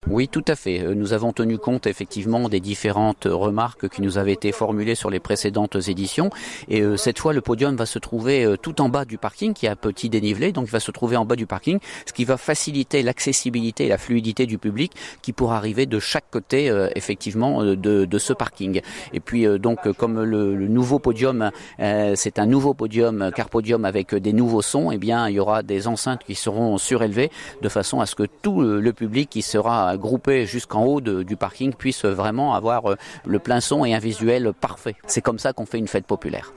Oui, tout à fait. Nous avons tenu compte effectivement des différentes remarques qui nous avaient été formulées sur les précédentes éditions. Et cette fois, le podium va se trouver tout en bas du parking, qui a un petit dénivelé, donc il va se trouver en bas du parking, ce qui va faciliter l'accessibilité et la fluidité du public qui pourra arriver de chaque côté effectivement de ce parking. Et puis donc comme le nouveau podium, c'est un nouveau podium, car podium avec des nouveaux sons, eh bien il y aura des enceintes qui seront surélevées de façon à ce que tout le public qui sera groupé jusqu'en haut du parking puisse vraiment avoir le plein son et un visuel parfait. C'est comme ça qu'on fait une fête populaire.